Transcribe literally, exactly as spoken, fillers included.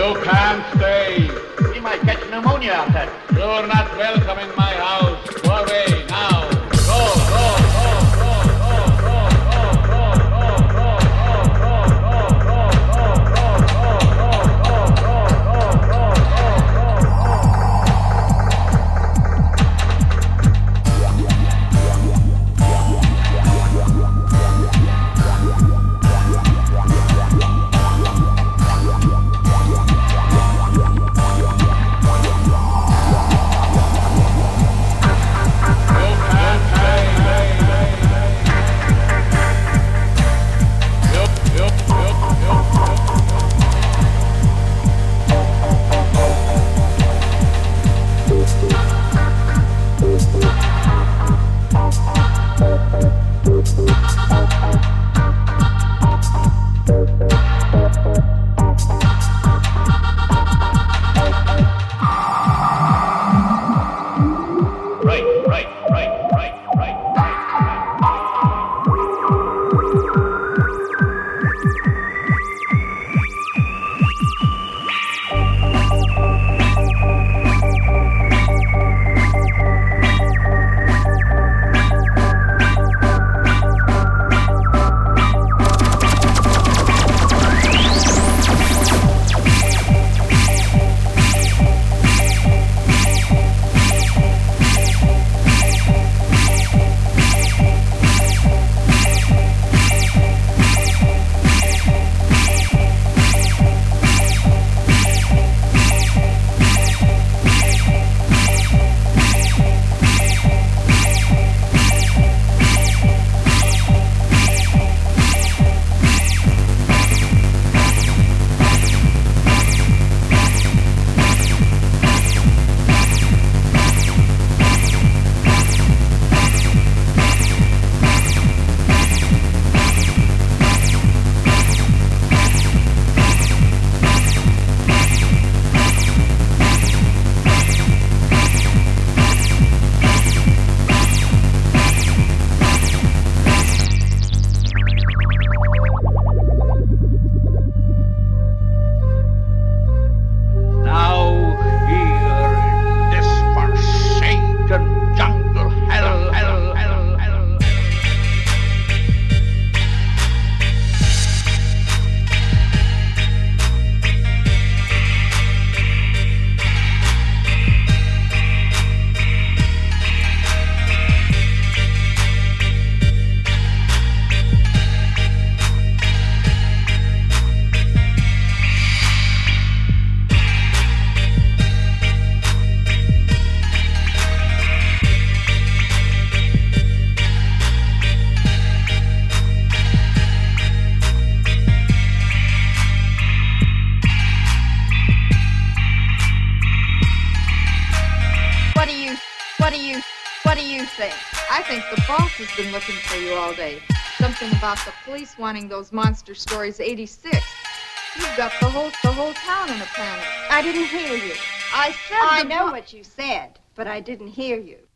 You can't stay. We might catch pneumonia out there. You're not welcome in my house. Go away now. Go, go, go, go, go, I think the boss has been looking for you all day. Something about the police wanting those monster stories eighty-six. You've got the whole the whole town in a panic. I didn't hear you. I said I the know bo- what you said, but I didn't hear you.